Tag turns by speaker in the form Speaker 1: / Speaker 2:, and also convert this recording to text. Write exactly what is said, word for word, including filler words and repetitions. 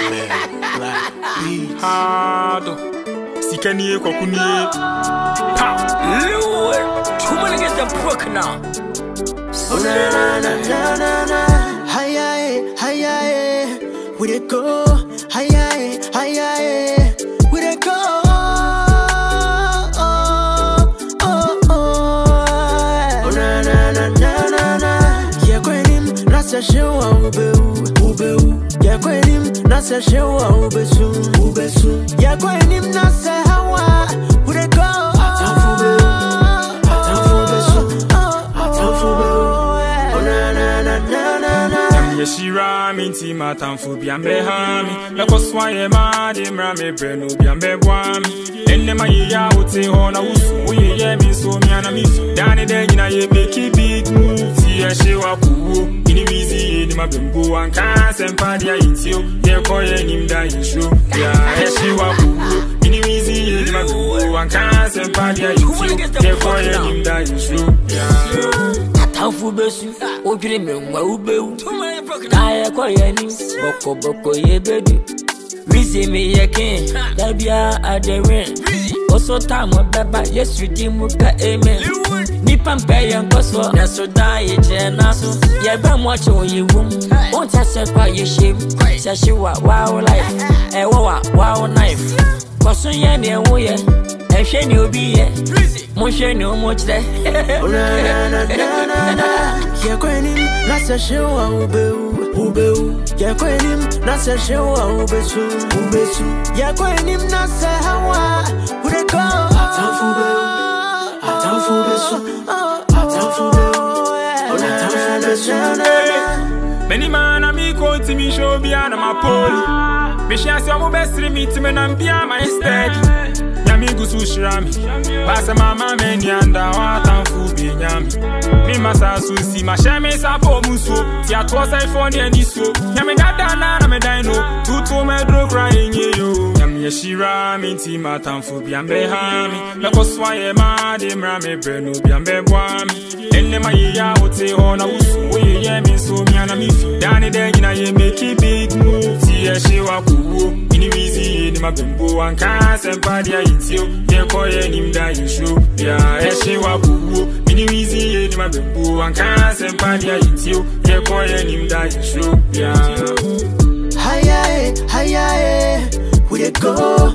Speaker 1: Hado Sikanie Kokunie Pa
Speaker 2: Lord, too many get them broken now.
Speaker 3: Oh na na na na na na. Hi hi hi hi. We dey go. Hi hi hi hi. We dey go. Oh oh oh. Oh na na na na na na. Yeah, kwenim na se shewa ube ube. Yeah, kwenim na se shewa ube su ube su. Yeah, kwenim na se hawa. We dey go.
Speaker 1: Shira minti matamfu biambe hami Lako swaye madi mrame breno biambe bwami Enne ma ye ya uti hona usu Uye ye miso miana misu Dani de yina ye make a big move Tiye shewa kuwo Ini wizi ye ni mabembo Wanka sempadi ya itio Ye koye nimda yisho Ya ye shewa kuwo Ini wizi ye ni mabembo Wanka sempadi ya itio Ye koye nimda yisho Ya
Speaker 2: Tanfu besu, ojiri me nwa ubeu. Kaya kwa yani, boko boko ye bedu. Rizi me ye king, dabia aderen. Oso tamo beba, yes ridimu ka amen. Nipa mpe ye nkoso, neso da ye jenaso. Ye be mwacho ye wum, onta sepa ye shame. Sashi wa wow life, e wa wow knife. Koso ye ne woye, e she ni obi ye. Monshe ni omochde.
Speaker 3: Oh na na na na na na. Yeah, kwenim na se shewa ube ube. Yeah, kwenim na se shewa ube su ube su. Yeah, kwenim na se hawa. We dey go. Atamfu be, atamfu be su, atamfu be. Oh na na na na na.
Speaker 1: Many man a mi ko ti mi show bia na mapoli. Me share some best meet me na bia my steady. Yami gusu shirami. Basa mama meni anda watamfu bi nyami. Mi masa susi ma shame sa po muso. Ti atwa sai phone ani so. Yami dada na na me dino. Tutu me dro crying yo. Yami yeshira minti matamfu bi ambe hami. Lako swaye ma de mra me breno bi ambe bwami. Enne ma ye ya hote hona usu. Uye ye mi so mi ana mi fi. Dani de yina ye make a big move. Ti ye shewa kuwo. Ini wizi ye ni mabembo. Wanka sempadi ya itio. Ye koye nimda yisho. Ya ye shewa kuwo. Ini wizi ye ni mabembo. Wanka sempadi ya itio. Ye koye nimda yisho. Ya
Speaker 3: Hi hi hi hi. We dey go.